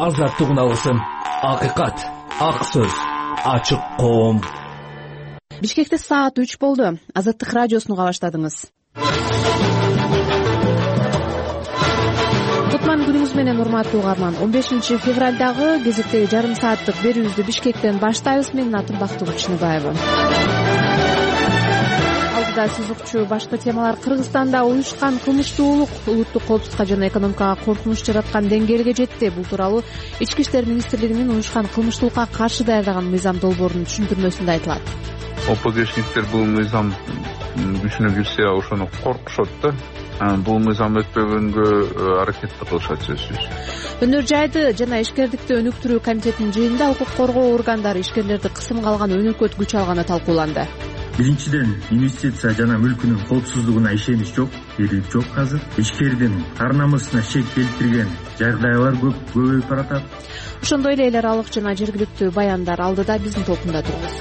азаттыгын алсын. Акыйкат, ак сөз, ачык коом. Бишкекте саат 3 болду. Азаттык радиосуну уга баштадыңыз. Кутман күнүңүз менен урматтуу угарман. 15 февралдагы кезектеги жарым сааттык берүүбүздү Бишкектен баштайбыз. Менин атым Бактыгүл Чыныбаева. Алдыда сузукчу башкы темалар. Кыргызстанда уюшкан кылмыштуулук улуттук коопсуздукка жана экономикага коркунуч жараткан деңгээлге жетти. Бул тууралуу Ички иштер министрлигинин уюшкан кылмыштуулукка каршы даярдаган мыйзам долбоорунун түшүндүрмөсүндө айтылат. ОПГшниктер бул мыйзам күчүнө кирсе ошону коркушот да. Бул мыйзам өтпөгөнгө аракет кылышат сөзсүз. Өнөр жайды жана ишкердикти өнүктүрүү комитетинин жыйынында укук коргоо органдары ишкерлерди кысымга алган өнөкөт күч алганы талкууланды. Биринчиден, инвестиция жана мүлкүнүн коопсуздугуна ишенич жок, берүү жок азыр. Ишкердин ар-намысына шек келтирген жагдайлар көбөйүп баратат. Ошондой эле эл аралык жана жергиликтүү баяндар алдыда биздин топунда турабыз.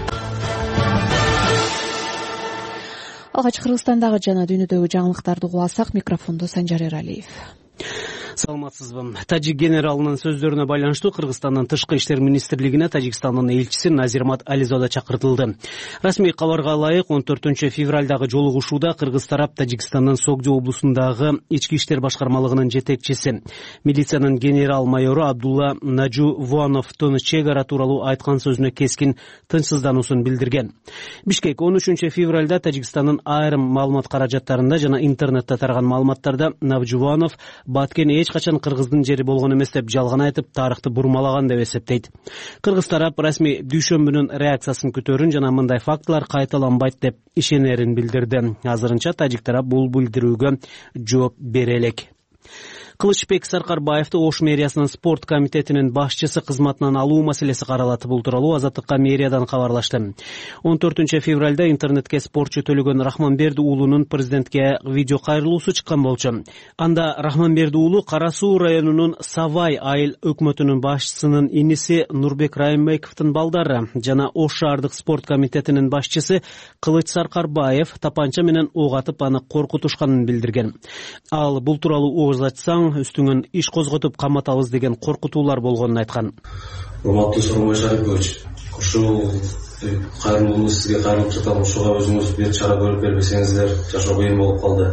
Алгач Кыргызстандагы жана дүйнөдөгү жаңылыктарды угуп алсак, микрофондо Санжар Эралиев. Саламатсызбы. Тажик генералынын сөздөрүнө байланыштуу Кыргызстандын Тышкы иштер министрлигине Тажикстандын элчиси Назирмат Ализода чакыртылды. Расмий кабарга ылайык 14 февралдагы жолугушууда Кыргыз тарап Тажикстандын Согдо облусундагы ички иштер башкармалыгынын жетекчиси, милициянын генерал-майору Абдулла Наджувановдун чек ара тууралуу айткан сөзүнө кескин тынчсыздануусун билдирген. Бишкек 13 февралда Тажикстандын айрым маалымат каражаттарында жана интернетте тараган маалыматтарда Наджуванов Баткен эч качан Кыргыздын жери болгон эмес деп жалган айтып, тарыхты бурмалаган деп эсептейт. Кыргыз тарап расмий дүйшөмбүнүн реакциясын күтөрүн жана мындай фактылар кайталанбайт деп ишенерин билдирди. Азырынча тажик тарап бул билдирүүгө жооп бере элек. Кылычбек Саркарбаевди Ош мэриясынын спорт комитетинин башчысы кызматынан алуу маселеси каралат. Бул тууралуу Азаттыкка мэриядан кабарлашты. 14 февралда интернетке спортчу Төлөгөн Рахманберди уулунун президентке видео кайрылуусу чыккан болчу. Анда Рахманберди уулу Кара Суу районунун Савай айыл өкмөтүнүн башчысынын иниси Нурбек Райымбековдун балдары жана Ош шаардык спорт комитетинин башчысы Кылыч Саркарбаев тапанча менен ок атып аны коркутушканын билдирген. Ал бул тууралуу ооз ачсаң үстүңөн иш козготуп каматабыз деген коркутуулар болгонун айткан. Урматтуу Сооронбай Шарипович, ушул кайрылууну сизге кайрылып жатам, ушуга өзүңүз бир чара көрүп бербесеңиздер жашоо кыйын болуп калды,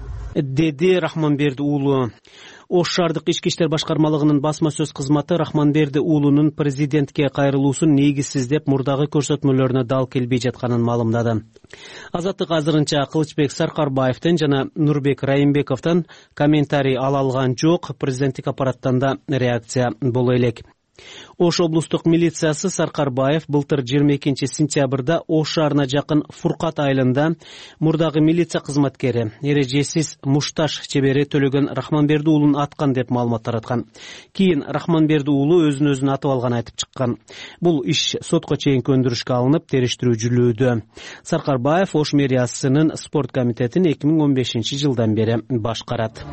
деди Рахманберди уулу. Ош шаардык ички иштер башкармалыгынын басма сөз кызматы Рахманберди уулунун президентке кайрылуусун негизсиз деп мурдагы көрсөтмөлөрүнө дал келбей жатканын маалымдады. Азаттык азырынча Кылычбек Саркарбаевден жана Нурбек Райымбековдон комментарий ала алган жок. Президенттик аппараттан да реакция боло элек. Ош облустук милициясы Саркарбаев былтыр 22 сентябрда Ош шаарына жакын Фуркат айылында мурдагы милиция кызматкери, эрежесиз мушташ чебери Төлөгөн Рахманберди уулун аткан деп маалымат тараткан. Кийин Рахманберди уулу өзүн атып алган айтып чыккан. Бул иш сотко чейинки өндүрүшкө алынып, териштирүү жүрүүдө. Саркарбаев Ош мэриясынын спорт комитетин 2015 жылдан бери башкарат.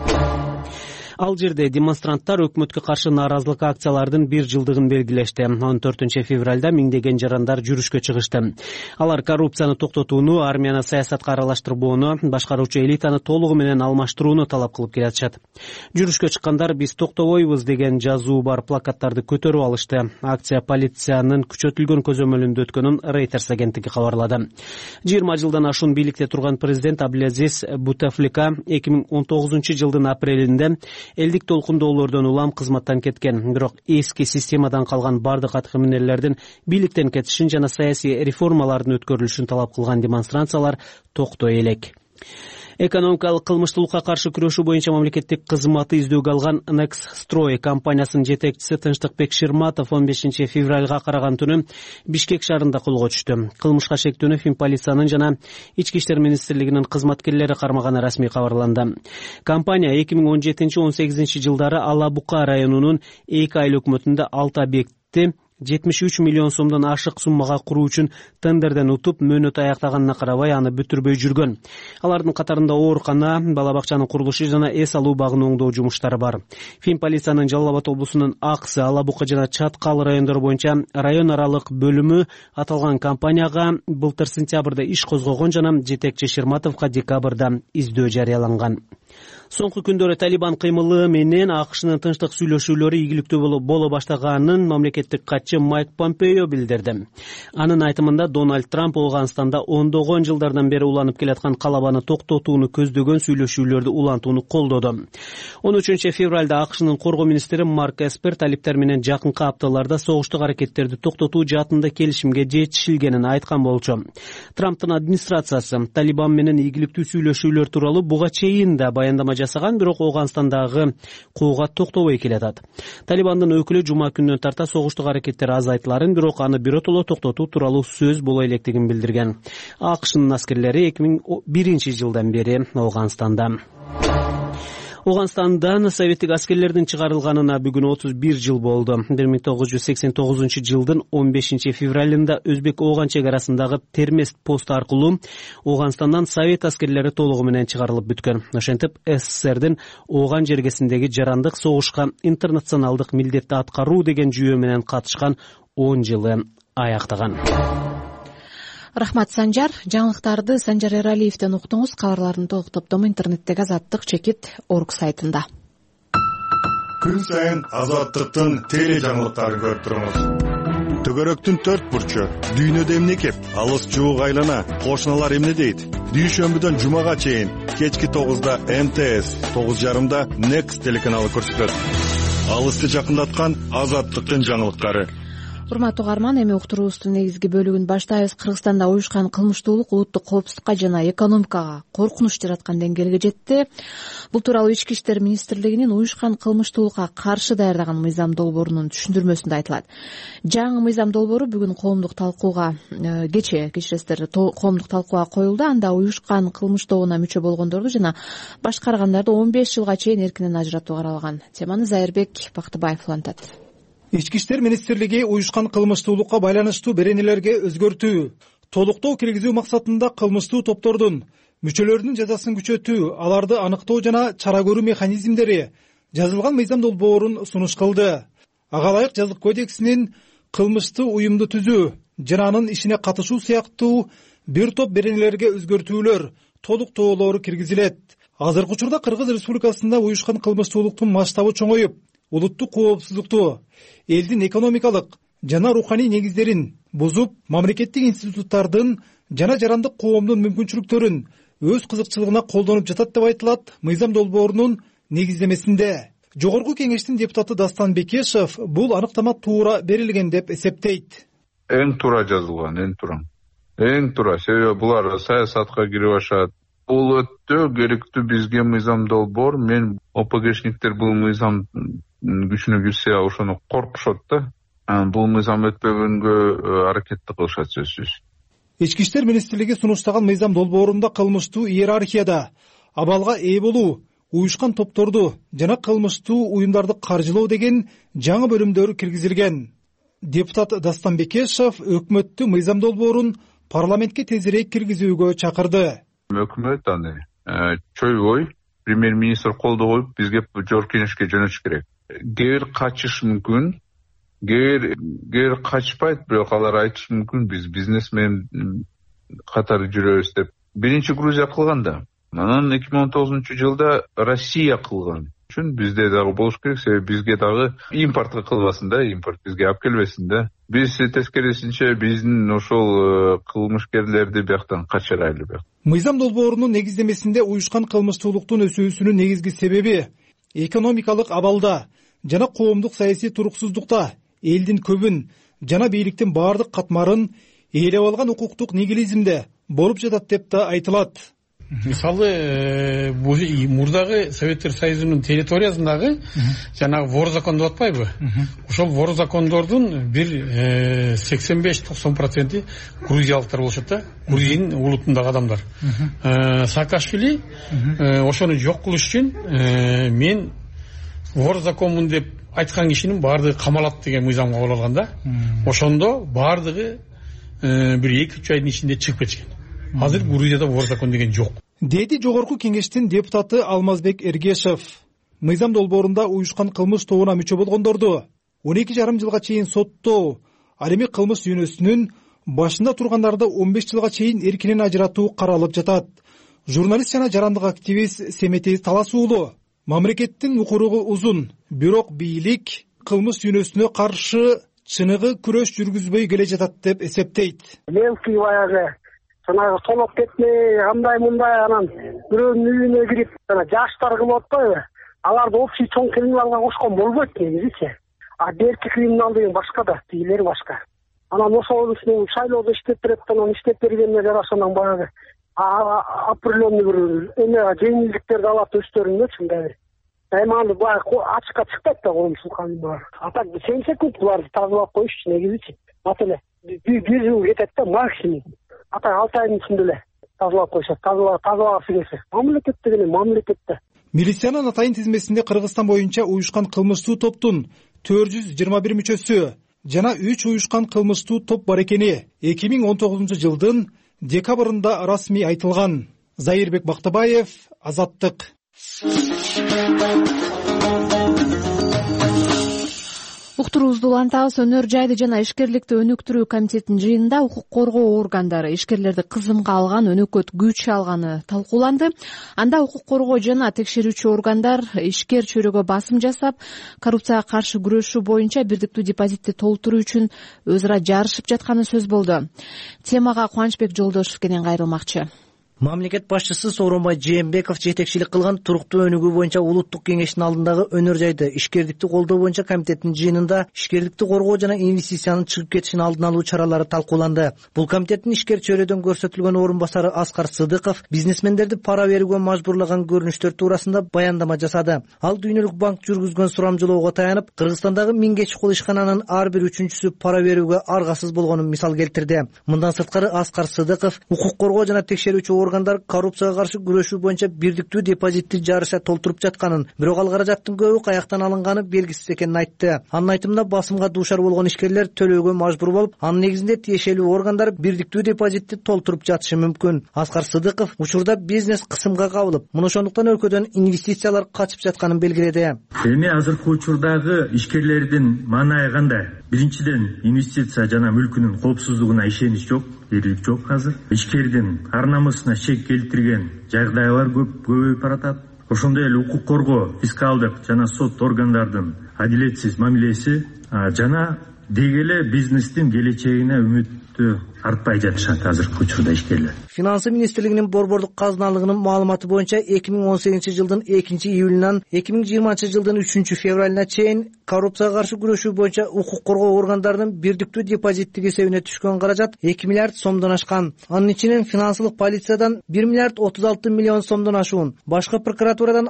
Ал жерде демонстранттар өкмөткө каршы нааразылык акциялардын 1 жылдыгын белгилешти. 14 февралда миңдеген жарандар жүрүшкө чыгышты. Алар коррупцияны токтотууну, армияны саясатка аралаштырбоону, башкаруучу элитаны толугу менен алмаштырууну талап кылып келатышат. Жүрүшкө чыккандар биз токтобойбуз деген жазуу бар плакаттарды көтөрүп алышты. Акция полициянын күчөтүлгөн көзөмөлүндө өткөнүн Reuters агенттиги кабарлады. 20 жылдан ашуун бийликте турган президент Абдулазиз Бутефлика 2019 жылдын апрелинде элдик толкундоолордон улам кызматтан кеткен. Бирок эски системадан калган бардык аткаминерлердин бийликтен кетишин жана саясий реформалардын өткөрүлүшүн талап кылган демонстрациялар токтой элек. Экономикалык кылмыштуулукка каршы күрөшүү боюнча мамлекеттик кызматы издөөгө алган Nexstroy компаниясынын жетекчиси Тынчтыкбек Ширматов 15 февралга караган түнү Бишкек шаарында колго түштү. Кылмышка шектүүнү Финполициянын жана Ички иштер министрлигинин кызматкерлери кармаганы расмий кабарланды. Компания 2017-18 жылдары Алабука районунун 2 айыл өкмөтүндө 6 объектти 73 миллион сомдон ашык суммага куруу үчүн тендерден утуп, мөөнөт аяктаганына карабай аны бүтүрбөй жүргөн. Алардын катарында оорукана, бала бакчанын курулушу жана эс алуу багын оңдоо жумуштары бар. Фин полициянын Жалал Абад облусунун Аксы, Ала Бука жана Чаткал райондору боюнча район аралык бөлүмү аталган компанияга былтыр сентябрда иш козгогон жана жетекчи Ширматовго декабрда издөө жарыяланган. Соңку күндөрү Талибан кыймылы менен АКШнын тынчтык сүйлөшүүлөрү ийгиликтүү боло баштаганын мамлекеттик катчы Майк Помпео билдирди. Анын айтымында Дональд Трамп Ооганстанда ондогон жылдардан бери уланып келаткан калабаны токтотууну көздөгөн сүйлөшүүлөрдү улантууну колдоду. 13 февралда АКШнын коргоо министри Марк Эспер талиптер менен жакынкы апталарда согуштук аракеттерди токтотуу жаатында келишимге жетишилгенин айткан болчу. Трамптын администрациясы Талибан менен ийгиликтүү сүйлөшүүлөр тууралуу буга чейин да баяндама жасаган, бирок Ооганстандагы кууга токтобой келатат. Талибандын өкүлү жума күнүнөн тарта согуштук аракеттер азайтыларын, бирок аны биротоло токтотуу тууралуу сөз боло электигин билдирген. АКШнын аскерлери 2001 жылдан бери Ооганстанда. Ооганстандан советтик аскерлердин чыгарылганына бүгүн 31 жыл болду. 1989 жылдын 15 февралында Өзбек-Ооган чек арасындагы Термест пост аркылуу Ооганстандан совет аскерлери толугу менен чыгарылып бүткөн. Ошентип СССРдин Ооган жергесиндеги жарандык согушка интернационалдык милдетти аткаруу деген жүйө менен катышкан 10 жылы аяктаган. Рахмат, Санжар. Жаңылыктарды Санжар Эралиевден уктуңуз. Кабарлардын толук топтому интернеттеги Азаттык /org сайтында. Күн сайын Азаттыктын теле жаңылыктарын көрүп туруңуз. Төгөрөктүн 4 бурчу, дүйнөдө эмне кеп, алыс жуук айлана, кошуналар эмне дейт? Дүйшөмбүдөн жумага чейин кечки 9да МТС, 9:30да Next телеканалы көрсөтөт. Алысты жакындаткан Азаттыктын жаңылыктары. Урматтуу угарман, эми уктуруубуздун негизги бөлүгүн баштайбыз. Кыргызстанда уюшкан кылмыштуулук улуттук коопсуздукка жана экономикага коркунуч жараткан деңгээлге жетти. Бул тууралуу Ички иштер министрлигинин уюшкан кылмыштуулукка каршы даярдаган мыйзам долбоорунун түшүндүрмөсүндө айтылат. Жаңы мыйзам долбоору бүгүн коомдук талкууга коомдук талкууга коюлду. Анда уюшкан кылмыш тобуна мүчө болгондорду жана башкаргандарды 15 жылга чейин эркинен ажыратуу каралган. Теманы Зайырбек Бактыбаев улантат. Ички иштер министрлиги уюшкан кылмыштуулукка байланыштуу беренелерге өзгөртүү, толуктоо киргизүү максатында кылмыштуу топтордун мүчөлөрүнүн жазасын күчөтүү, аларды аныктоо жана чара көрүү механизмдери жазылган мыйзам долбоорун сунуш кылды. Ага ылайык жазык кодексинин кылмыштуу уюмду түзүү жана анын ишине катышуу сыяктуу бир топ беренелерге өзгөртүүлөр, толуктоолору киргизилет. Азыркы учурда Кыргыз Республикасында уюшкан кылмыштуулуктун масштабы чоңоюп, улуттук коопсуздукту, элдин экономикалык жана руханий негиздерин бузуп, мамлекеттик институттардын жана жарандык коомдун мүмкүнчүлүктөрүн өз кызыкчылыгына колдонуп жатат деп айтылат мыйзам долбоорунун негиздемесинде. Жогорку кеңештин депутаты Дастан Бекешев бул аныктама туура берилген деп эсептейт. Эң туура жазылган, эң туура. Себеби булар саясатка кирип ашат. Бул өтө керектүү бизге мыйзам долбоор. Мен ОПГшниктер бул мыйзам күчүнө кирсе ошону коркушат да. Бул мыйзам өтпөгөнгө аракетти кылышат сөзсүз. Ички иштер министрлиги сунуштаган мыйзам долбоорунда кылмыштуу иерархияда абалга ээ болуу, уюшкан топторду жана кылмыштуу уюмдарды каржылоо деген жаңы бөлүмдөр киргизилген. Депутат Дастан Бекешев өкмөттү мыйзам долбоорун парламентке тезирээк киргизүүгө чакырды. Өкмөт аны чойбой, премьер-министр колдо коюп, бизге жогорку кеңешке жөнөтүш керек. Кээ качыш мүмкүн, кээ качпайт, бирок алар айтышы мүмкүн, биз бизнес менен катары жүрөбүз деп. Биринчи Грузия кылган да. Анан 2019 жылда Россия кылган. Үчүн бизде дагы болуш керек, себеби бизге дагы импортко кылбасын да, импорт бизге алып келбесин да. Биз тескерисинче биздин ошол кылмышкерлерди бияктан качырайлы. Мыйзам долбоорунун негиздемесинде уюшкан кылмыштуулуктун өсүүсүнүн негизги себеби экономикалык абалда жана коомдук саясий туруксуздукта элдин көбүн жана бийликтин баардык катмарын ээлеп алган укуктук нигилизмде болуп жатат деп да айтылат. Мисалы, мурдагы Советтер Союзунун территориясындагы жанагы вор закон деп атпайбы? Ошол вор закондордун бир 85-90% грузиялыктар болушат да, Грузиянын улутундагы адамдар. Саакашвили ошону жок кылыш үчүн мен вор законмун деп айткан кишинин баардыгы камалат деген мыйзам кабыл алган да. Ошондо баардыгы бир 2-3 айдын ичинде чыгып кетишкен. Азыр Грузияда вор закон деген жок, деди жогорку кеңештин депутаты Алмазбек Эргешев. Мыйзам долбоорунда уюшкан кылмыш тобуна мүчө болгондорду 12,5 жылга чейин соттоо, ал эми кылмыш дүйнөсүнүн башында тургандарды 15 жылга чейин эркинен ажыратуу каралып жатат. Журналист жана жарандык активист Семетей Талас уулу мамлекеттин укуругу узун, бирок бийлик кылмыш дүйнөсүнө каршы чыныгы күрөш жүргүзбөй келе жатат деп эсептейт. Мелкий баягы жанагы толоп кетмей, андай мындай анан бирөөнүн үйүнө кирип, жаштар кылып атпайбы? Аларды общий чоң криминалга кошкон болбойт негизичи. А берки криминал деген башка да, тигилери башка. Анан ошол үчүн шайлоодо иштеп берет, анан иштеп бергенине жараша анан баягы определенный бир эмега жеңилдиктерди алат өздөрүнөчү мындай. Эми аны баягы ачыкка чыкпайт да коомчулук бар. А так 7 секунд буларды тазалап коюшчу негизичи. Маселе 1 жыл кетет да максимум. А так 6 айдын ичинде эле тазалап коюшат. Тазалагысы келсе. Мамлекет деген мамлекетте. Милициянын атайын тизмесинде Кыргызстан боюнча уюшкан кылмыштуу топтун 421 мүчөсү жана 3 уюшкан кылмыштуу топ бар экени 2019 жылдын декабрында расмий айтылган. Заирбек Бактыбаев, Азаттык. Уктуруубузду улантабыз. Өнөр жайды жана ишкерликти өнүктүрүү комитетинин жыйынында укук коргоо органдары ишкерлерди кызымга алган, өнөкөт күч алганы талкууланды. Анда укук коргоо жана текшерүүчү органдар ишкер чөйрөгө басым жасап, коррупцияга каршы күрөшүү боюнча бирдиктүү депозитти толтуруу үчүн өз ара жарышып жатканы сөз болду. Темага Кубанычбек Жолдошев кенен кайрылмакчы. Мамлекет башчысы Сооронбай Жээнбеков жетекчилик кылган туруктуу өнүгүү боюнча улуттук кеңештин алдындагы өнөр жайды ишкердикти колдоо боюнча комитеттин жыйынында ишкердикти коргоо жана инвестициянын чыгып кетишин алдын алуу чаралары талкууланды. Бул комитеттин ишкер чөйрөдөн көрсөтүлгөн орун басары Аскар Сыдыков бизнесмендерди пара берүүгө мажбурлаган көрүнүштөр туурасында баяндама жасады. Ал Дүйнөлүк банк жүргүзгөн сурамжылоого таянып, Кыргызстандагы 1000 чукул ишкананын ар бир 3-чүсү пара берүүгө аргасыз болгонун мисал келтирди. Мындан сырткары Аскар Сыдыков укук коргоо жана текшерүүчү органдар коррупцияга каршы күрөшүү боюнча бирдиктүү депозитти жарыша толтуруп жатканын, бирок ал каражаттын көбү каяктан алынганы белгисиз экенин айтты. Анын айтымында басымга дуушар болгон ишкерлер төлөөгө мажбур болуп, анын негизинде тиешелүү органдар бирдиктүү депозитти толтуруп жатышы мүмкүн. Аскар Сыдыков учурда бизнес кысымга кабылып, муну ошондуктан өлкөдөн инвестициялар качып жатканын белгиледи. Эми азыркы учурдагы ишкерлердин маанайы кандай? Биринчиден, инвестиция жана мүлкүнүн коопсуздугуна ишенич жок, эркиндик жок азыр. Ишкердин ар намысына шек келтирген жагдайлар көбөйүп баратат. Ошондой эле укук коргоо, фискалдык жана сот органдардын адилетсиз мамилеси жана деги эле бизнестин келечегине үмүттү артпай жатышат азыркы учурда ишкерлер. Финансы министрлигинин борбордук казыналыгынын маалыматы боюнча 2018 жылдын 2-июлунан 2020 жылдын 3-февралына чейин коррупцияга каршы күрөшүү боюнча укук коргоо органдарынын бирдиктүү депозиттик эсебине түшкөн каражат 2 миллиард сомдон ашкан. Анын ичинен финансылык полициядан 1 миллиард 36 миллион сомдон ашуун, башкы прокуратурадан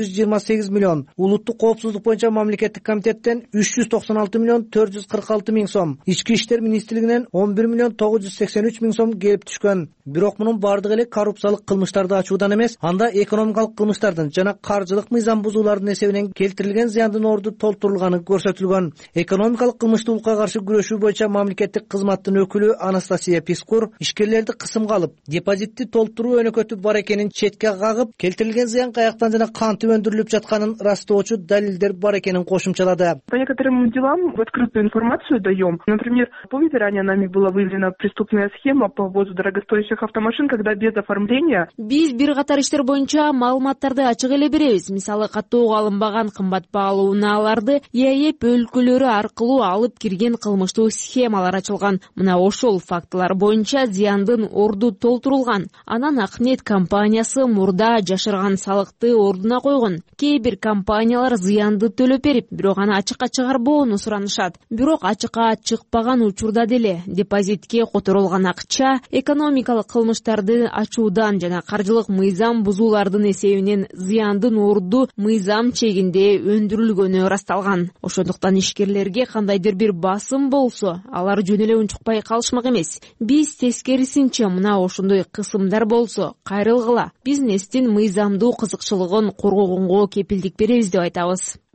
628 миллион, улуттук коопсуздук боюнча мамлекеттик комитеттен 396 миллион 446 миң сом, ички иштер министрлигинен 11 миллион 983 миң сом келип түшкөн. Бирок мунун бардыгы эле коррупциялык кылмыштарды ачуудан эмес, анда экономикалык кылмыштардын жана каржылык мыйзам бузуулардын эсебинен келтирилген зыяндын орду толтурулганы көрсөтүлгөн. Экономикалык кылмыштуулукка каршы күрөшүү боюнча мамлекеттик кызматтын өкүлү Анастасия Пискур ишкерлерди кысымга алып, депозитти толтуруу өнөкөтү бар экенин четке кагып, келтирилген зыян каяктан жана кантип өндүрүлүп жатканын растоочу далилдер бар экенин кошумчалады. По некоторым делам в открытую информацию даем. Например, помните, ранее нами была выявлена преступная схема по ввозу дорогостоящих автомашин, когда без оформления. Биз бир катар иштер боюнча маалыматтарды ачык эле беребиз. Мисалы, каттоого алынбаган кымбат баалуу унааларды ЕЭП өлкөлөрү аркылуу алып кирген кылмыштуу схемалар ачылган. Мына ошол фактылар боюнча зыяндын орду толтурулган. Анан Акнет компаниясы мурда жашырган салыкты ордуна койгон. Кээ бир компаниялар зыянды төлөп берип, бирок аны ачыкка чыгарбоону суранышат. Бирок ачыкка чыкпаган учурда деле депозитке которулган акча экономикалык кылмыштарды ачуудан жана каржылык мыйзам бузуулардын эсебинен зыяндын орду мыйзам чегинде өндүрүлгөнү ырасталган. Ошондуктан ишкерлерге кандайдыр бир басым болсо, алар жөн эле унчукпай калышмак эмес. Биз тескерисинче мына ошондой кысымдар болсо кайрылгыла, бизнестин мыйзамдуу кызыкчылыгын коргогонго кепилдик беребиз деп айтабыз.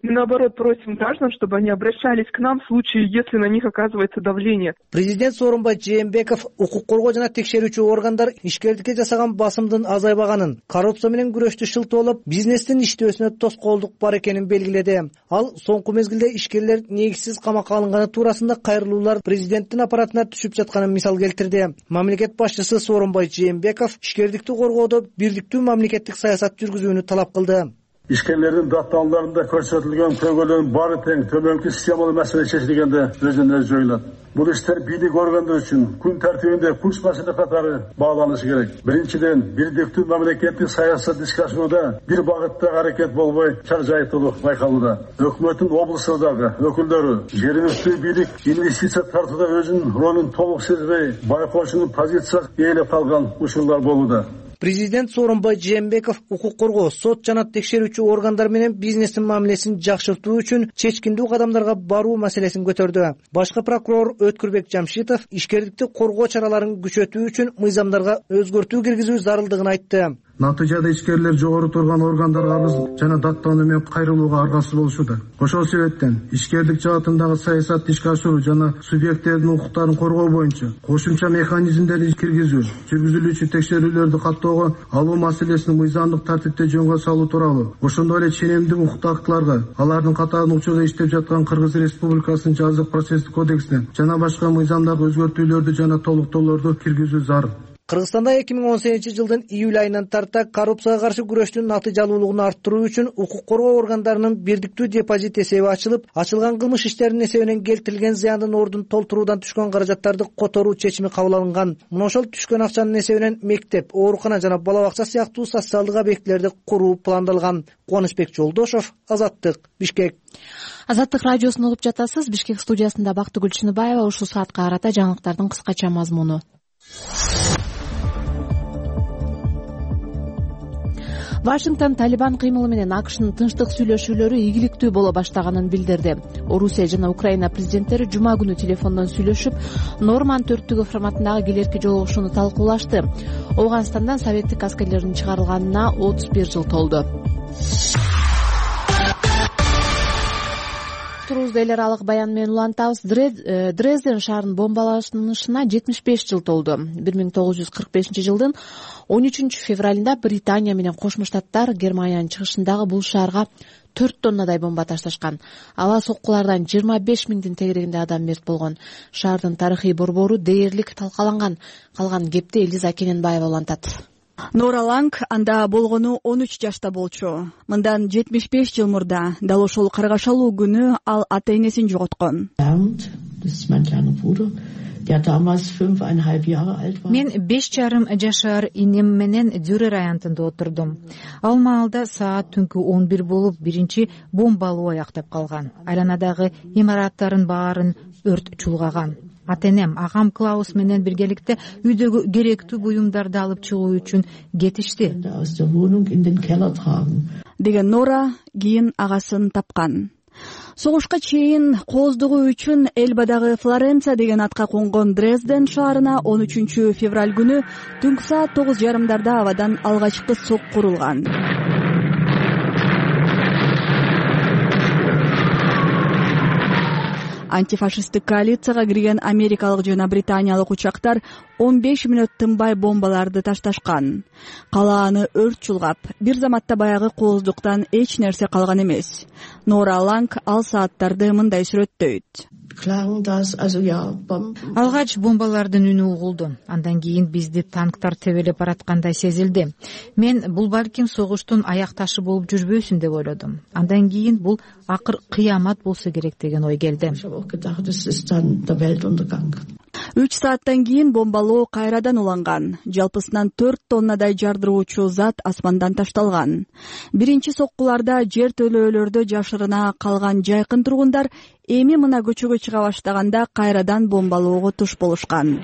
Мы, наоборот, просим граждан, чтобы они обращались к нам в случае, если на них оказывается давление. Президент Сооронбай Жээнбеков укук коргоо жана текшерүүчү органдар ишкердикке жасаган басымдын азайбаганын, коррупция менен күрөштү шылтоолоп, бизнестин иштөөсүнө тоскоолдук бар экенин белгиледи. Ал соңку мезгилде ишкерлер негизсиз камакка алынганы туурасында кайрылуулар президенттин аппаратына түшүп жатканын мисал келтирди. Мамлекет башчысы Сооронбай Жээнбеков ишкердикти коргоодо бирдиктүү мамлекеттик саясат жүргүзүүнү талап кылды. İşkerlerin dağıtımlarında көрсөтүлгөн көйгөйлөрдүн баары тең төмөнкү системалуу маселе чечилгенде өзүнө өз жоюлат. Бул иштер бийлик органдары үчүн күн тартибинде курс маселе катары бааланышы керек. Биринчиден, бирдиктүү мамлекеттик саясат ишке ашырууда бир багытта аракет болбой, чаржайтуулук байкалууда. Өкмөттүн облустардагы өкүлдөрү жергиликтүү бийлик инвестиция тартууда өзүнүн ролун толук сезбей, байкоочунун позициясы ээлеп калган учурлар болууда. Президент Сооронбай Жээнбеков укук коргоо, сот жана текшерүүчү органдар менен бизнестин мамилесин жакшыртуу үчүн чечкиндүү кадамдарга баруу маселесин көтөрдү. Башкы прокурор Өткүрбек Жамшитов ишкердикти коргоо чараларын күчөтүү үчүн мыйзамдарга өзгөртүү киргизүү зарылдыгын айтты. Натыйжада ишкерлер жогору турган органдарга арыз жана даттануу менен кайрылууга аргасыз болушууда. Ошол себептен ишкерлик жаатындагы саясатты ишке ашыруу жана субъекттердин укуктарын коргоо боюнча кошумча механизмдерди киргизүү, жүргүзүлүүчү текшерүүлөрдү каттоого алуу маселесин мыйзамдык тартипте жөнгө салуу тууралуу, ошондой эле ченемдик укук актыларга, алардын катарын учурда иштеп жаткан Кыргыз Республикасынын жазык процесстик кодексине жана башка мыйзамдагы өзгөртүүлөрдү жана толуктоолорду киргизүү зарыл. Кыргызстанда 2018 жылдын июль айынан тарта коррупцияга каршы күрөштүн натыйжалуулугун арттыруу үчүн укук коргоо органдарынын бирдиктүү депозит эсеби ачылып, ачылган кылмыш иштеринин эсебинен келтирилген зыяндын ордун толтуруудан түшкөн каражаттарды которуу чечими кабыл алынган. Мына ошол түшкөн акчанын эсебинен мектеп, оорукана жана бала бакча сыяктуу социалдык объектилерди куруу пландалган. Кубанычбек Жолдошов, Азаттык, Бишкек. Азаттык радиосун угуп жатасыз. Бишкек студиясында Бактыгүл Чыныбаева. Ушул саатка карата жаңылыктардын кыскача мазмуну. Вашингтон Талибан кыймылы менен АКШнын тынчтык сүйлөшүүлөрү ийгиликтүү боло баштаганын билдирди. Орусия жана Украина президенттери жума күнү телефондон сүйлөшүп, Норман 4 форматындагы келерки жолугушууну талкуулашты. Ооганстандан советтик аскерлердин чыгарылганына 31 жыл толду. Турузда эл аралык баян менен улантабыз. Дрезден шаарынын бомбаланышына 75 жыл толду. 1945 жылдын 13 февралында Британия менен Кошмо Штаттар Германиянын чыгышындагы бул шаарга 4 тоннадай бомба ташташкан. Ала соккулардан 25 миңдин тегерегинде адам мерт болгон. Шаардын тарыхый борбору дээрлик талкаланган. Калган кепти Элиза Кененбаева улантат. Нора Ланг анда болгону 13 жашта болчу. Мындан 75 жыл мурда дал ошол каргашалуу күнү ал ата энесин жоготкон. Мен 5,5 жашар инем менен Дюрер аянтында отурдум. Ал маалда саат түнкү 11 болуп, биринчи бомбалоо аяктап калган. Айланадагы имараттардын баарын өрт чулгаган. Атенем, агам Клаус менен биргеликте үйдөгү керектүү буюмдарды алып чыгуу үчүн кетишти. Деген Нора кийин агасын тапкан. Согушка чейин кооздугу үчүн Элбадагы Флоренция деген атка конгон Дрезден шаарына 13 февраль күнү түнкү саат 9:30 абадан алгачкы сок курулган. Антифашисттик коалицияга кирген америкалык жана британиялык учактар 15 мүнөт тынбай бомбаларды ташташкан. Калааны өрт чулгап, бир заматта баягы кооздуктан эч нерсе калган эмес. Нора Ланг ал сааттарды мындай сүрөттөйт. Алгач бомбалардын үнү угулду. Андан кийин бизди танктар тебелеп бараткандай сезилди. Мен бул балким согуштун аякташы болуп жүрбөсүн деп ойлодум. Андан кийин бул акыр кыямат болсо керек деген ой келди. 3 сааттан кийин бомбалоо кайрадан уланган. Жалпысынан 4 тоннадай жардыруучу зат асмандан ташталган. Биринчи соккуларда жер төлөөлөрдө жашырына калган жайкын тургундар эми мына көчөгө чыга баштаганда кайрадан бомбалоого туш болушкан.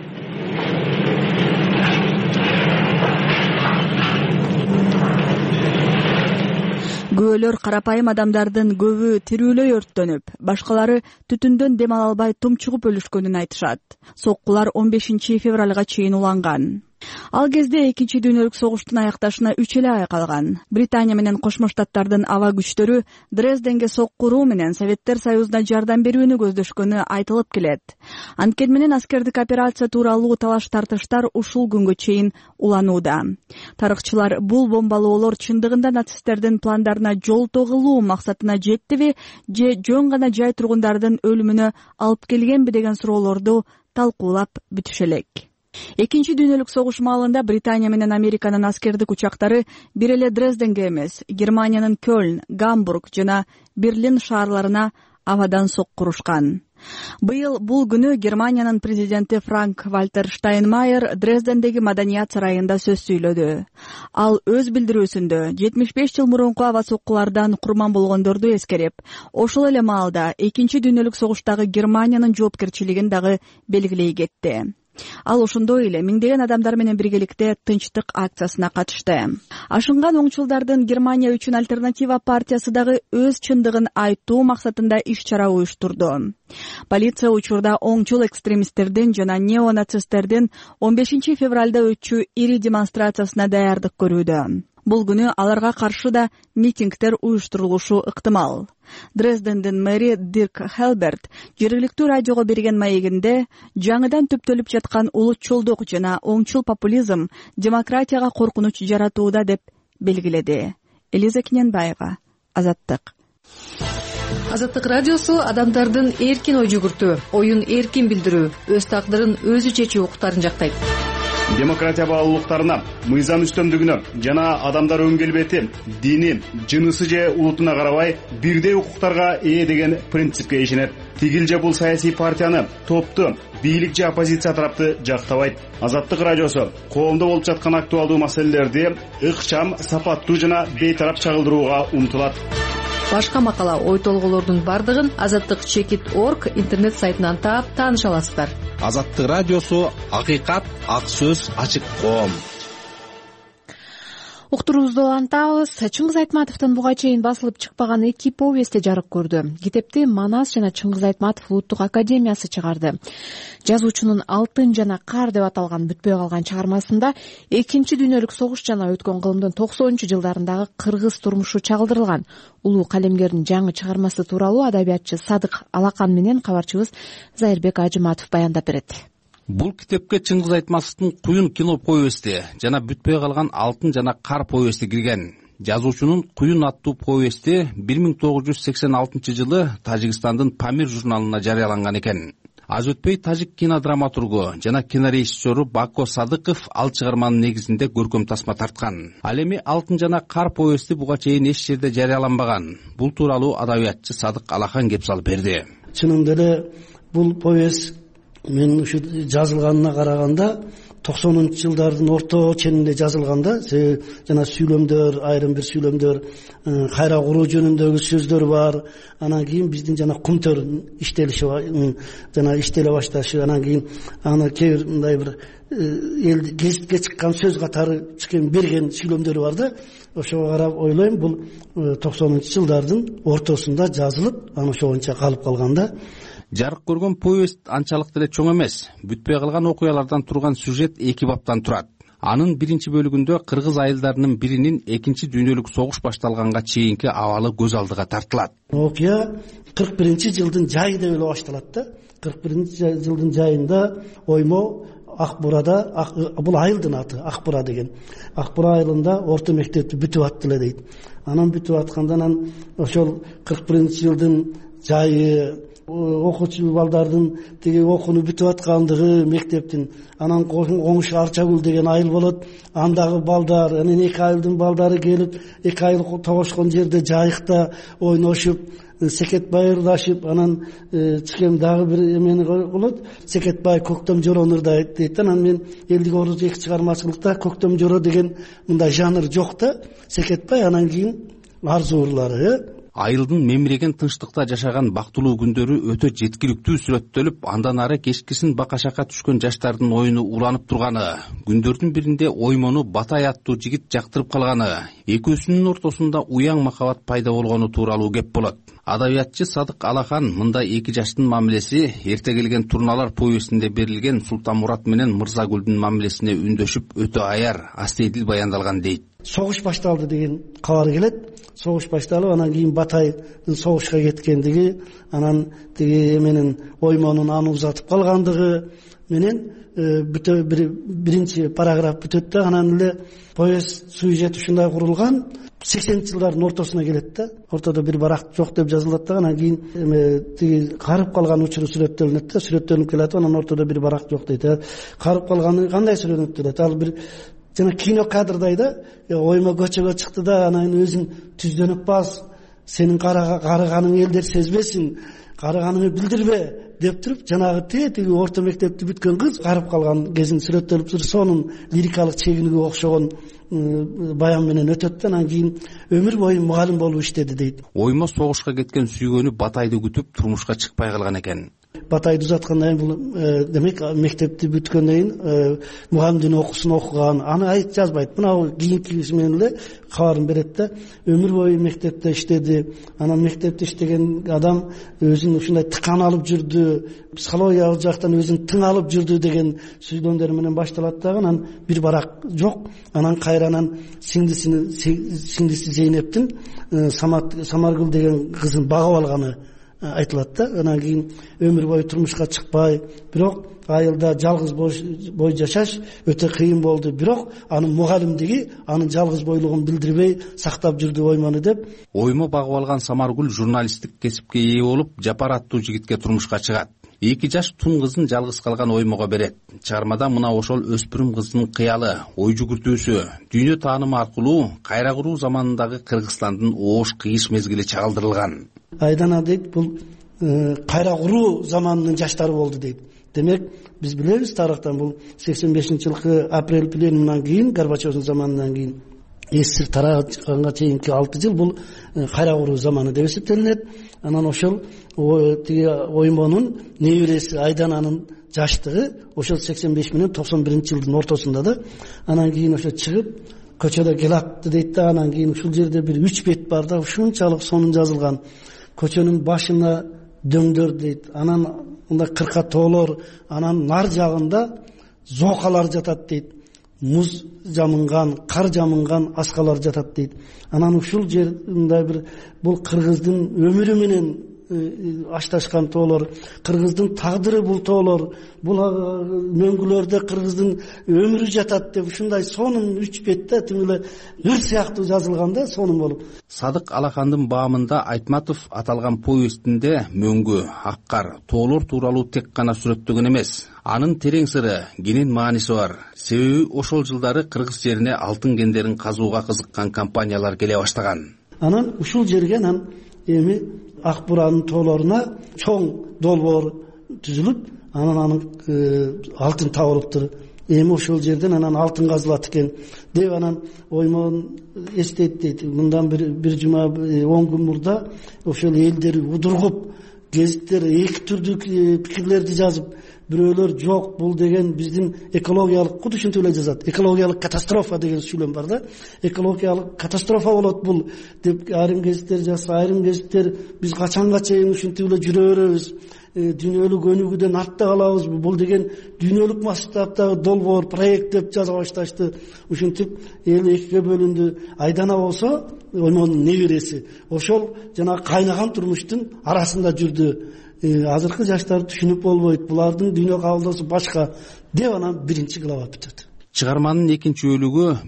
Көөлөр карапайым адамдардын көбү тирүүлөй өрттөнүп, башкалары түтүндөн дем ала албай тумчугуп өлүшкөнүн айтышат. Соккулар 15 февралга чейин уланган. Ал кезде экинчи дүйнөлүк согуштун аякташына 3 эле ай калган. Британия менен Кошмо Штаттардын аба күчтөрү Дрезденге соккуруу менен Советтер Союзуна жардам берүүнү көздөшкөнү айтылып келет. Анткени менен аскердик операция тууралуу талаш-тартыштар ушул күнгө чейин уланууда. Тарыхчылар бул бомбалоолор чындыгында нацисттердин пландарына жол тогулуу максатына жеттиби же жөн гана жай тургундардын өлүмүнө алып келгенби деген суроолорду талкуулап бүтүшө элек. Экинчи дүйнөлүк согуш маалында Британия менен Американын аскердик учактары бир эле Дрезденге эмес, Германиянын Кёльн, Гамбург жана Берлин шаарларына абадан соккурушкан. Быйыл бул күнү Германиянын президенти Франк-Вальтер Штайнмайер Дрездендеги Маданият сарайында сөз сүйлөдү. Ал өз билдирүүсүндө 75 жыл мурунку аба соккулардан курман болгондорду эскерип, ошол эле маалда экинчи дүйнөлүк согуштагы Германиянын жоопкерчилигин дагы белгилей кетти. Ал ошондой эле миңдеген адамдар менен биргеликте тынчтык акциясына катышты. Ашынган оңчулдардын Германия үчүн альтернатива партиясы дагы өз чындыгын айтуу максатында иш-чара уюштурду. Полиция учурда оңчул экстремисттердин жана неонацисттердин 15 февралда өтчү ири демонстрациясына даярдык көрүүдө. Бул күнү аларга каршы да митингдер уюштурулушу ыктымал. Дрездендин мэри Дирк Хелберт жергиликтүү радиого берген маегинде жаңыдан төптөлүп жаткан улутчулдук жана оңчул популизм демократияга коркунуч жаратууда деп белгиледи. Элиза Кененбаева, Азаттык. Азаттык радиосу адамдардын эркин ой жүгүртүү, оюн эркин билдирүү, өз тагдырын өзү чечүү укуктарын жактайт. Демократия баалуулуктарына, мыйзам үстөмдүгүнө жана адамдар өң келбети, дини, жынысы же улутуна карабай бирдей укуктарга ээ деген принципке ишенет. Тигил же бул саясий партияны, топту, бийлик же оппозиция тарапты жактабайт. Азаттык радиосу коомдо болуп жаткан актуалдуу маселелерди ыкчам, сапаттуу жана бейтарап чагылдырууга умтулат. Башка макала, ой толгоолордун бардыгын azattik.org интернет сайтынан таап тааныша аласыздар. Азаттык радиосу акыйкат, ак сөз, ачык коом. Уктуруубузду улантабыз. Чыңгыз Айтматовдун буга чейин басылып чыкпаган 2 повести жарык көрдү. Китепти Манас жана Чыңгыз Айтматов улуттук академиясы чыгарды. Жазуучунун Алтын жана Кар деп аталган бүтпөй калган чыгармасында экинчи дүйнөлүк согуш жана өткөн кылымдын 90-жылдарындагы кыргыз турмушу чагылдырылган. Улуу калемгердин жаңы чыгармасы тууралуу адабиятчы Садык Алакан менен кабарчыбыз Зайырбек Ажыматов баяндап берет. Бул китепке Чыңгыз Айтматовдун Куюн кино повести жана бүтпөй калган Алтын жана Кар повести кирген. Жазуучунун Куюн аттуу повести 1986 жылы Тажикстандын Памир журналына жарыяланган экен. Аз өтпөй тажик кинодраматургу жана кинорежиссеру Бако Садыков ал чыгарманын негизинде көркөм тасма тарткан. Ал эми Алтын жана Кар повести буга чейин эч жерде жарыяланбаган. Бул тууралуу адабиятчы Садык Алакан кеп салып берди. Чынында эле бул повесть мен ушу жазылганына караганда 90-жылдардын орто ченинде жазылганда, жана сүйлөмдөр, айрым бир сүйлөмдөр, кайра куруу жөнүндөгү сөздөр бар. Анан кийин биздин жана Кумтөр иштелиши жана иштеле башташы, анан кийин аны кээ бир мындай бир элди гезитке чыккан сөз катары берген сүйлөмдөрү бар да. Ошого карап ойлойм, бул 90-жылдардын ортосунда жазылып, аны ошо боюнча калып калганда. Жарык көргөн повест анчалык деле чоң эмес. Бүтпөй калган окуялардан турган сюжет 2 баптан турат. Анын биринчи бөлүгүндө кыргыз айылдарынын биринин экинчи дүйнөлүк согуш башталганга чейинки абалы көз алдыга тартылат. Окуя 41-жылдын жайы деп эле башталат да. 41-жылдын жайында Оймо Акбурада, бул айылдын аты Акбура деген. Акбура айылында орто мектепти бүтүп атты эле дейт. Анан бүтүп аткандан ошол 41-жылдын жайы, окуучу балдардын тиги окууну бүтүп аткандыгы мектептин, анан Коңуш Арчагүл деген айыл болот, андагы балдар, анан 2 айылдын балдары келип, 2 айыл табышкан жерде жайыкта ойношуп, секетбай ырдашып, анан чыкем дагы бир эмени болот, секетбай көктөм жоронурда дейт. Анан мен элдик орус эки чыгармачылыкта көктөм жоро деген мындай жанр жок да, секетбай, анан кийин арзуулары, айылдын мемиреген тынчтыкта жашаган бактылуу күндөрү өтө жеткиликтүү сүрөттөлүп, андан ары кечкисин бакашакка түшкөн жаштардын оюну уланып турганы, күндөрдүн биринде Оймону Батай аттуу жигит жактырып калганы, экөөсүнүн ортосунда уяң махабат пайда болгону тууралуу кеп болот. Адабиятчы Садык Алахан мында эки жаштын мамилеси эрте келген турналар повестинде берилген Султанмурат менен Мырзагүлдүн мамилесине үндөшүп өтө аяр, астейдил баяндалган дейт. Согуш башталды деген кабар келет. Согуш башталып, анан кийин Батайдын согушка кеткендиги, анан тиги менен Оймонун аны узатып калгандыгы менен биринчи параграф бүтөт да, анан эле повест сюжет ушундай курулган. 80-жылдардын ортосуна келет да. Ортодо бир барак жок деп жазылат да, анан кийин тиги карып калган учуру сүрөттөлүнөт да, сүрөттөлүнүп келет, анан ортодо бир барак жок дейт. Карып калганы кандай сүрөтөлүнөт делет. Ал бир жана кино кадрдай да, Оймо көчөгө чыкты да, анан өзүн түздөнүп бас, сенин карыганың элдер сезбесин, карыганыңы билдирбе деп туруп, жанагы тиги орто мектепти бүткөн кыз карып калган кезин сүрөттөлүп туруп, сонун лирикалык чегинүүгө окшогон баян менен өтөт да, анан кийин өмүр бою мугалим болуп иштеди дейт. Оймо согушка кеткен сүйгөнү Батайды күтүп турмушка чыкпай калган экен. Батайды узаткандан кийин бул демек мектепти бүткөндөн кийин мугалимдин окуусун окуган, аны айт жазбайт. Мына кийинкиси менен эле кабарын берет да. Өмүр бою мектепте иштеди. Анан мектепте иштеген адам өзүн ушундай тыкан алып жүрдү, психологиялык жактан өзүн тың алып жүрдү деген сүйлөмдөр менен башталат да, анан бир барак жок. Анан кайранан сиңдиси Зейнептин Самаргүл деген кызын багып алганы айтылат да. Анан кийин өмүр бою турмушка чыкпай, бирок айылда жалгыз бой жашаш өтө кыйын болду. Бирок анын мугалимдиги анын жалгыз бойлугун билдирбей сактап жүрдү Оймону деп. Оймо багып алган Самаргүл журналисттик кесипке ээ болуп, Жапар аттуу жигитке турмушка чыгат. 2 жаш тун кызын жалгыз калган Оймого берет. Чыгармада мына ошол өспүрүм кыздын кыялы, ой жүгүртүүсү, дүйнө таанымы аркылуу кайра куруу заманындагы Кыргызстандын оош кыйыш мезгили чагылдырылган. Айдана дейт, бул кайра куруу заманынын жаштары болду дейт. Демек, биз билебиз тарыхтан, бул 85-жылкы апрель пленумунан кийин, Горбачевдун заманынан кийин СССР тараганга чейинки 6 жыл бул кайра куруу заманы деп эсептелинет. Анан ошол тиги Оймонун небереси Айдананын жаштыгы ошол 85 менен 91-жылдын ортосунда да. Анан кийин ошо чыгып көчөдө келатты дейт да. Анан кийин ушул жерде бир 3 бет бар да, ушунчалык сонун жазылган. Көчөнүн башына дөңдөр дейт. Анан мында кырка тоолор, анан нар жагында зоокалар жатат дейт. Муз жамынган, кар жамынган аскалар жатат дейт. Анан ушул жерде бир бул кыргыздын өмүрү менен ашташкан тоолор, кыргыздын тагдыры бул тоолор, бул мөңгүлөрдө кыргыздын өмүрү жатат деп ушундай сонун 3 бетте тим эле ыр сыяктуу жазылган да, сонун болуп. Садык Алахандын баамында Айтматов аталган повестинде мөңгү, аккар, тоолор тууралуу тек гана сүрөттөгөн эмес, анын терең сыры, кенен мааниси бар. Себеби ошол жылдары кыргыз жерине алтын кендерин казууга кызыккан компаниялар келе баштаган. Анан ушул жерге анан эми Акбуранын тоолоруна чоң долбоор түзүлүп, анан анын алтын табылыптыр. Эми ошол жерден анан алтын казылат экен деп анан Оймон эстейт дейт. Мындан бир жума 10 күн мурда ошол элдер удургуп, гезиттер эки түрдүү пикирлерди жазып, бирөөлөр жок бул деген биздин экологиялык, куду ушинтип эле жазат, экологиялык катастрофа деген сүйлөм бар да. Экологиялык катастрофа болот бул деп айрым гезиттер жазса, айрым гезиттер биз качанга чейин ушинтип эле жүрө беребиз, дүйнөлүк өнүгүүдөн артта калабыз, бул деген дүйнөлүк масштабтагы долбоор проект деп жаза башташты. Ушинтип эл экиге бөлүндү. Айдана болсо Оймонун небереси, ошол жана кайнаган турмуштун арасында жүрдү. Азыркы жаштар түшүнүп болбойт, булардын дүйнө кабылдоосу башка деп анан 1-глава бүтөт. Чыгарманын 2-бөлүгү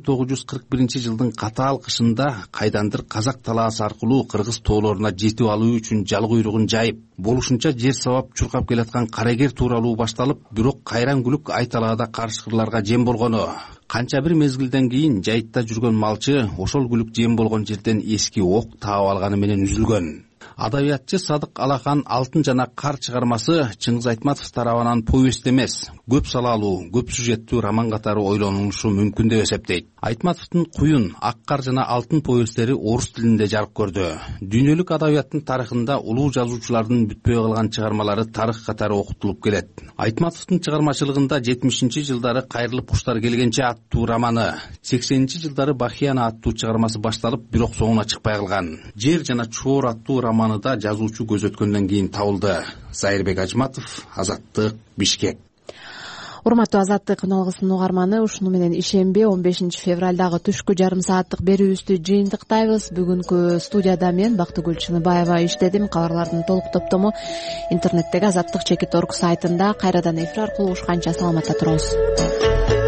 1941-жылдын катаал кышында кайдандыр казак талаасы аркылуу кыргыз тоолоруна жетип алуу үчүн жал куйругун жайып, болушунча жер сабап чуркап келаткан карагер тууралуу башталып, бирок кайран күлүк айталаада каршыларга жем болгону. Канча бир мезгилден кийин жайытта жүргөн малчы ошол күлүк жем болгон жерден эски ок таап алганы менен үзүлгөн. Адабиятчы Садык Алахан «Алтын жана кар» чыгармасы Чыңгыз Айтматов тарабынан повест эмес, көп салалуу, көп сюжеттүү роман катары ойлонушу мүмкүн деп эсептейт. Айтматовдун «Куюн», «Ак кар» жана «Алтын» повесттери орус тилинде жарык көрдү. Дүйнөлүк адабияттын тарыхында улуу жазуучулардын бүтпөй калган чыгармалары тарых катары окутулуп келет. Айтматовдун чыгармачылыгында 70-жылдары «Кайрылып куштар келгенче» аттуу романы, 80-жылдары «Бахияна» аттуу чыгармасы башталып, бирок соңуна чыкпай калган. «Жер жана чоор» аттуу романы да жазуучу көз өткөндөн кийин табылды. Зайырбек Ажматов, Азаттык, Бишкек. Урматтуу Азаттык каналыбыздын угарманы, ушуну менен ишемби 15 февралдагы түшкү жарым сааттык берүүбүздү жыйынтыктайбыз. Бүгүнкү студияда мен Бактыгүл Чыныбаева иштедим. Кабарлардын толук топтому интернеттеги Азаттык.org сайтында кайрадан эфир аркылуу угушканча саламатта туруңуз.